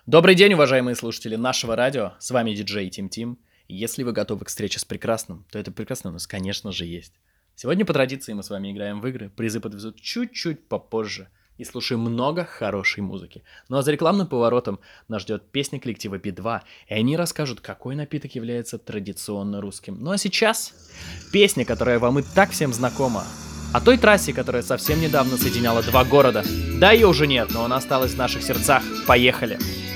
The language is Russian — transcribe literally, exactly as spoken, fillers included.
Добрый день, уважаемые слушатели нашего радио. С вами диджей Тим Тим. И если вы готовы к встрече с прекрасным, то это прекрасно у нас, конечно же, есть. Сегодня по традиции мы с вами играем в игры, призы подвезут чуть-чуть попозже и слушаем много хорошей музыки. Ну а за рекламным поворотом нас ждет песня коллектива Би два, и они расскажут, какой напиток является традиционно русским. Ну а сейчас песня, которая вам и так всем знакома, о той трассе, которая совсем недавно соединяла два города. Да, ее уже нет, но она осталась в наших сердцах. Поехали!